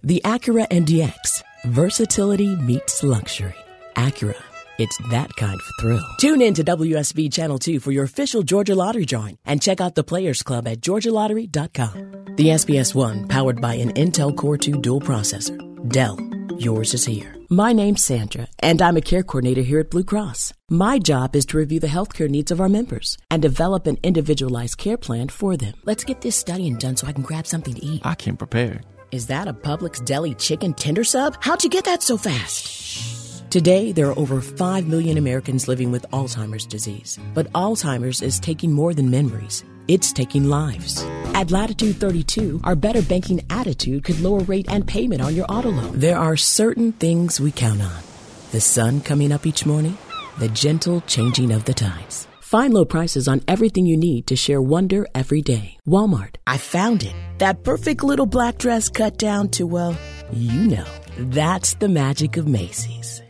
The Acura MDX. Versatility meets luxury. Acura. It's that kind of thrill. Tune in to WSB Channel 2 for your official Georgia Lottery drawing and check out the Players Club at GeorgiaLottery.com. The SBS One, powered by an Intel Core 2 dual processor. Dell, yours is here. My name's Sandra, and I'm a care coordinator here at Blue Cross. My job is to review the healthcare needs of our members and develop an individualized care plan for them. Let's get this studying done so I can grab something to eat. I can prepare. Is that a Publix Deli chicken tender sub? How'd you get that so fast? Today, there are over 5 million Americans living with Alzheimer's disease. But Alzheimer's is taking more than memories. It's taking lives. At Latitude 32, our better banking attitude could lower rate and payment on your auto loan. There are certain things we count on. The sun coming up each morning, the gentle changing of the tides. Find low prices on everything you need to share wonder every day. Walmart. I found it. That perfect little black dress cut down to, well, you know. That's the magic of Macy's.